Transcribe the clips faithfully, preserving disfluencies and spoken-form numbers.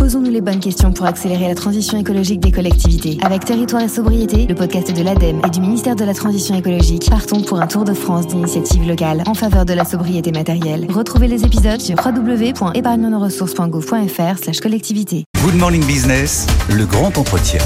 Posons-nous les bonnes questions pour accélérer la transition écologique des collectivités. Avec Territoire et Sobriété, le podcast de l'ADEME et du ministère de la Transition écologique, partons pour un tour de France d'initiatives locales en faveur de la sobriété matérielle. Retrouvez les épisodes sur w w w point épargne nos ressources point gouv point f r slash collectivité. Good Morning Business, le grand entretien.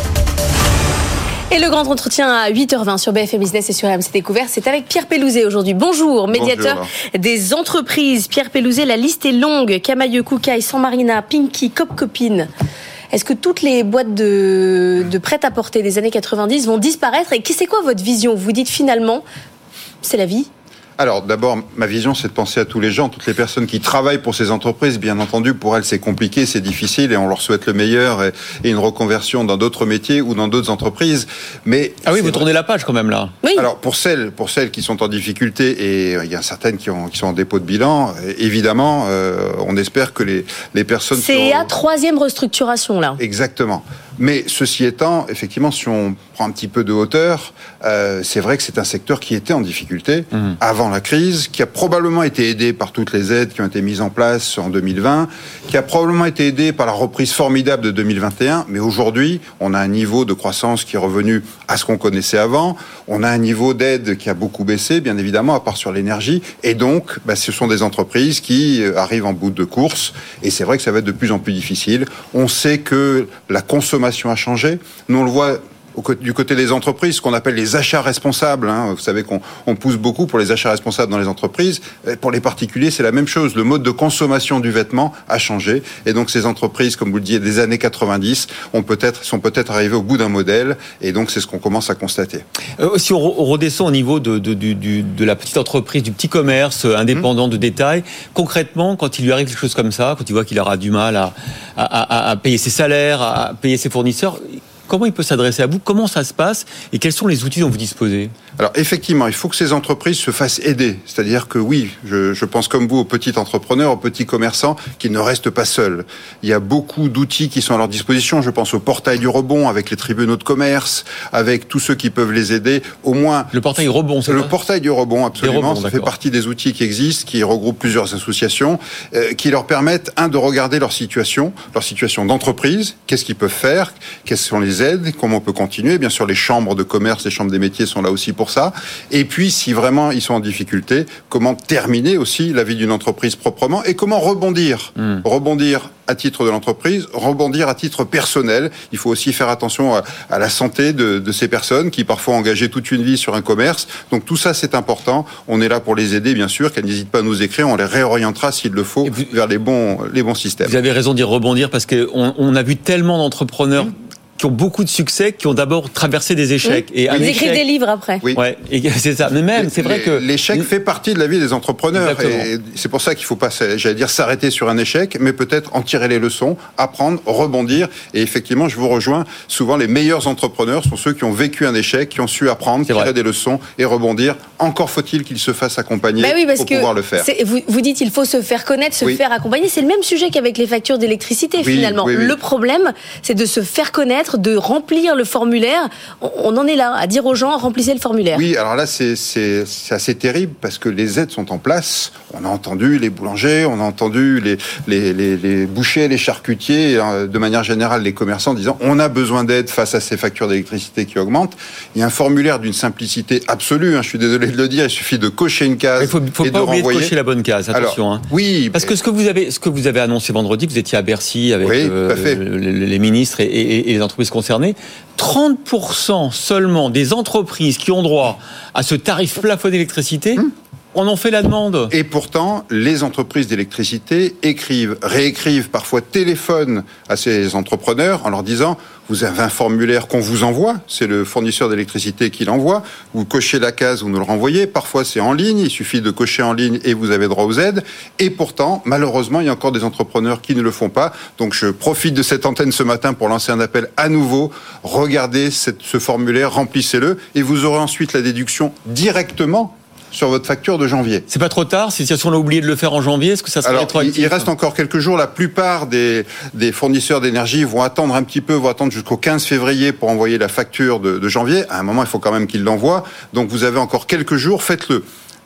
Et le grand entretien à huit heures vingt sur B F M Business et sur R M C Découverte, c'est avec Pierre Pellouzet aujourd'hui. Bonjour, médiateur Bonjour. Des entreprises. Pierre Pellouzet, la liste est longue. Camaïeu, Koukaï, San Marina, Pinky, Cop Copine. Est-ce que toutes les boîtes de, de prêt-à-porter des années quatre-vingt-dix vont disparaître? Et c'est quoi votre vision? Vous dites finalement, c'est la vie? Alors d'abord, ma vision, c'est de penser à tous les gens, toutes les personnes qui travaillent pour ces entreprises. Bien entendu, pour elles, c'est compliqué, c'est difficile et on leur souhaite le meilleur et, et une reconversion dans d'autres métiers ou dans d'autres entreprises. Mais ah oui, vous tournez la page quand même là. Oui. Alors pour celles, pour celles qui sont en difficulté, et il y a certaines qui, ont, qui sont en dépôt de bilan, évidemment, euh, on espère que les, les personnes... C'est seront... à troisième restructuration là. Exactement. Mais ceci étant, effectivement, si on prend un petit peu de hauteur, euh, c'est vrai que c'est un secteur qui était en difficulté mmh. avant la crise, qui a probablement été aidé par toutes les aides qui ont été mises en place en deux mille vingt, qui a probablement été aidé par la reprise formidable de deux mille vingt et un, mais aujourd'hui, on a un niveau de croissance qui est revenu à ce qu'on connaissait avant, on a un niveau d'aide qui a beaucoup baissé, bien évidemment, à part sur l'énergie, et donc, bah, ce sont des entreprises qui arrivent en bout de course, et c'est vrai que ça va être de plus en plus difficile. On sait que la consommation a changé. Nous, on le voit du côté des entreprises, ce qu'on appelle les achats responsables. Hein. Vous savez qu'on on pousse beaucoup pour les achats responsables dans les entreprises. Et pour les particuliers, c'est la même chose. Le mode de consommation du vêtement a changé. Et donc, ces entreprises, comme vous le disiez, des années quatre-vingt-dix, ont peut-être, sont peut-être arrivées au bout d'un modèle. Et donc, c'est ce qu'on commence à constater. Euh, si on, on redescend au niveau de, de, de, de, de la petite entreprise, du petit commerce indépendant mmh. de détail, concrètement, quand il lui arrive quelque chose comme ça, quand il voit qu'il aura du mal à, à, à, à payer ses salaires, à payer ses fournisseurs... Comment il peut s'adresser à vous? Comment ça se passe? Et quels sont les outils dont vous disposez? Alors, effectivement, il faut que ces entreprises se fassent aider. C'est-à-dire que oui, je, je pense comme vous aux petits entrepreneurs, aux petits commerçants, qui ne restent pas seuls. Il y a beaucoup d'outils qui sont à leur disposition. Je pense au portail du rebond, avec les tribunaux de commerce, avec tous ceux qui peuvent les aider. Au moins... Le portail rebond, c'est Le ça portail du rebond, absolument. Rebonds, ça fait partie des outils qui existent, qui regroupent plusieurs associations, euh, qui leur permettent, un, de regarder leur situation, leur situation d'entreprise, qu'est-ce qu'ils peuvent faire, quelles sont les aides, comment on peut continuer. Bien sûr, les chambres de commerce, les chambres des métiers sont là aussi pour ça. Et puis, si vraiment ils sont en difficulté, comment terminer aussi la vie d'une entreprise proprement et comment rebondir. Mmh. Rebondir à titre de l'entreprise, rebondir à titre personnel. Il faut aussi faire attention à, à la santé de, de ces personnes qui parfois ont engagé toute une vie sur un commerce. Donc tout ça, c'est important. On est là pour les aider, bien sûr, qu'elles n'hésitent pas à nous écrire. On les réorientera, s'il le faut, vous, vers les bons, les bons systèmes. Vous avez raison d'y rebondir parce qu'on on a vu tellement d'entrepreneurs mmh. qui ont beaucoup de succès, qui ont d'abord traversé des échecs. Oui. Et un Ils échec... écrivent des livres après. Oui. Ouais, et c'est ça. Mais même, c'est vrai que... L'échec fait partie de la vie des entrepreneurs. Exactement. Et c'est pour ça qu'il ne faut pas, j'allais dire, s'arrêter sur un échec, mais peut-être en tirer les leçons, apprendre, rebondir. Et effectivement, je vous rejoins, souvent les meilleurs entrepreneurs sont ceux qui ont vécu un échec, qui ont su apprendre, c'est tirer vrai. des leçons et rebondir. Encore faut-il qu'ils se fassent accompagner bah oui, pour pouvoir le faire. Vous, vous dites il faut se faire connaître, se oui. faire accompagner. C'est le même sujet qu'avec les factures d'électricité, oui, finalement. Oui, oui. Le problème, c'est de se faire connaître, de remplir le formulaire. On en est là, à dire aux gens, remplissez le formulaire. Oui, alors là, c'est, c'est, c'est assez terrible parce que les aides sont en place. On a entendu les boulangers, on a entendu les, les, les, les bouchers, les charcutiers, de manière générale, les commerçants disant on a besoin d'aide face à ces factures d'électricité qui augmentent. Il y a un formulaire d'une simplicité absolue, hein, je suis désolé de le dire, il suffit de cocher une case. Il faut, faut et pas de oublier renvoyer. de cocher la bonne case, attention. Alors, hein. Oui. Parce que ce que vous avez, ce que vous avez annoncé vendredi, que vous étiez à Bercy avec oui, euh, les ministres et, et, et les entreprises concernées, trente pour cent seulement des entreprises qui ont droit à ce tarif plafonné d'électricité hum. en ont fait la demande. Et pourtant, les entreprises d'électricité écrivent, réécrivent, parfois téléphonent à ces entrepreneurs en leur disant vous avez un formulaire qu'on vous envoie, c'est le fournisseur d'électricité qui l'envoie, vous cochez la case, vous nous le renvoyez, parfois c'est en ligne, il suffit de cocher en ligne et vous avez droit aux aides, et pourtant, malheureusement, il y a encore des entrepreneurs qui ne le font pas, donc je profite de cette antenne ce matin pour lancer un appel à nouveau, regardez cette, ce formulaire, remplissez-le, et vous aurez ensuite la déduction directement sur votre facture de janvier. C'est pas trop tard? Si on a oublié de le faire en janvier, est-ce que ça serait Alors, rétroactif? Il reste encore quelques jours. La plupart des, des fournisseurs d'énergie vont attendre un petit peu, vont attendre jusqu'au quinze février pour envoyer la facture de, de janvier. À un moment, il faut quand même qu'ils l'envoient. Donc, vous avez encore quelques jours. Faites-le.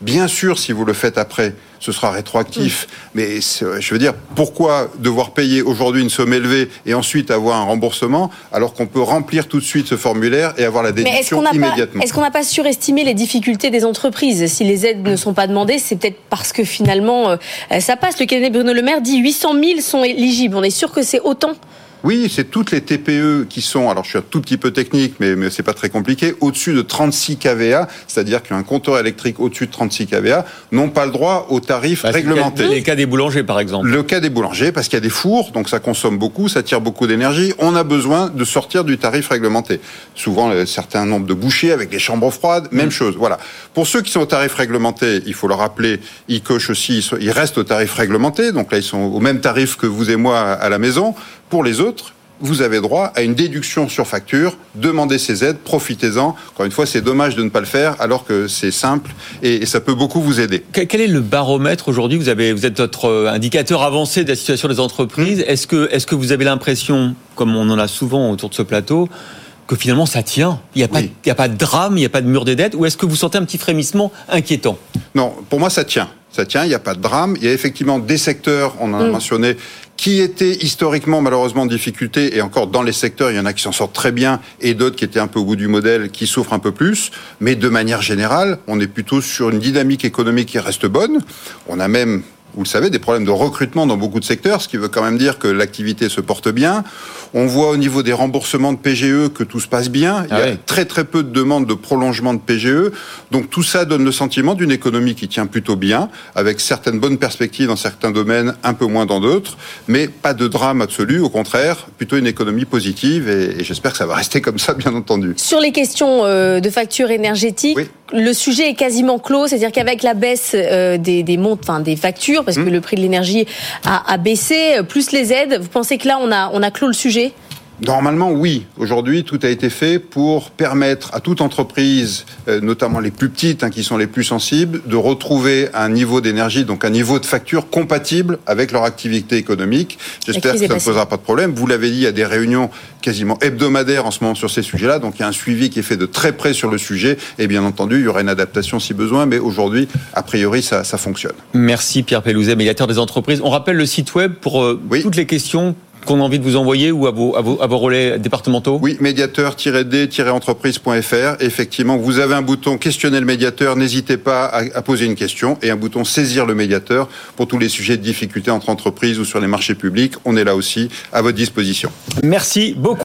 Bien sûr, si vous le faites après, ce sera rétroactif. Mmh. Mais je veux dire, pourquoi devoir payer aujourd'hui une somme élevée et ensuite avoir un remboursement alors qu'on peut remplir tout de suite ce formulaire et avoir la déduction est-ce immédiatement. Pas, est-ce qu'on n'a pas surestimé les difficultés des entreprises ? Si les aides ne sont pas demandées, c'est peut-être parce que finalement, euh, ça passe. Le cabinet Bruno Le Maire dit huit cent mille sont éligibles. On est sûr que c'est autant ? Oui, c'est toutes les T P E qui sont, alors je suis un tout petit peu technique, mais, mais c'est pas très compliqué, au-dessus de trente-six kilovolts, c'est-à-dire qu'un compteur électrique au-dessus de trente-six kilovolts n'ont pas le droit au tarif bah, réglementé. C'est le cas des boulangers, par exemple. Le cas des boulangers, parce qu'il y a des fours, donc ça consomme beaucoup, ça tire beaucoup d'énergie. On a besoin de sortir du tarif réglementé. Souvent, un certain nombre de bouchers avec des chambres froides, même mmh. chose. Voilà. Pour ceux qui sont au tarif réglementé, il faut le rappeler, ils cochent aussi, ils restent au tarif réglementé, donc là ils sont au même tarif que vous et moi à la maison. Pour les autres, vous avez droit à une déduction sur facture, demandez ces aides, profitez-en. Encore une fois, c'est dommage de ne pas le faire alors que c'est simple et, et ça peut beaucoup vous aider. Quel est le baromètre aujourd'hui ? Vous avez, vous êtes notre indicateur avancé de la situation des entreprises. Mmh. Est-ce que, est-ce que vous avez l'impression, comme on en a souvent autour de ce plateau, que finalement ça tient ? Il n'y a, oui. a pas de drame, il n'y a pas de mur des dettes ? Ou est-ce que vous sentez un petit frémissement inquiétant ? Non, pour moi ça tient. Ça tient, il n'y a pas de drame. Il y a effectivement des secteurs, on en a mmh. mentionné, qui étaient historiquement malheureusement en difficulté, et encore dans les secteurs, il y en a qui s'en sortent très bien, et d'autres qui étaient un peu au bout du modèle, qui souffrent un peu plus. Mais de manière générale, on est plutôt sur une dynamique économique qui reste bonne. On a même, vous le savez, des problèmes de recrutement dans beaucoup de secteurs, ce qui veut quand même dire que l'activité se porte bien. On voit au niveau des remboursements de P G E que tout se passe bien. Il y a ah oui. très très peu de demandes de prolongement de P G E. Donc tout ça donne le sentiment d'une économie qui tient plutôt bien, avec certaines bonnes perspectives dans certains domaines, un peu moins dans d'autres, mais pas de drame absolu, au contraire, plutôt une économie positive, et, et j'espère que ça va rester comme ça, bien entendu. Sur les questions euh, de factures énergétiques, oui. le sujet est quasiment clos, c'est-à-dire qu'avec la baisse euh, des, des montes, enfin des factures, parce mmh. que le prix de l'énergie a, a baissé, plus les aides, vous pensez que là on a, on a clos le sujet ? Normalement, oui. Aujourd'hui, tout a été fait pour permettre à toute entreprise, euh, notamment les plus petites, hein, qui sont les plus sensibles, de retrouver un niveau d'énergie, donc un niveau de facture compatible avec leur activité économique. J'espère que ça ne posera pas de problème. Vous l'avez dit, il y a des réunions quasiment hebdomadaires en ce moment sur ces sujets-là, donc il y a un suivi qui est fait de très près sur le sujet, et bien entendu, il y aura une adaptation si besoin, mais aujourd'hui, a priori, ça, ça fonctionne. Merci Pierre Pellouzet, médiateur des entreprises. On rappelle le site web pour euh, oui. toutes les questions qu'on a envie de vous envoyer, ou à vos, à vos, à vos relais départementaux ? Oui, médiateur tiret d tiret entreprise point f r. Effectivement, vous avez un bouton questionner le médiateur, n'hésitez pas à, à poser une question, et un bouton saisir le médiateur pour tous les sujets de difficulté entre entreprises ou sur les marchés publics. On est là aussi à votre disposition. Merci beaucoup.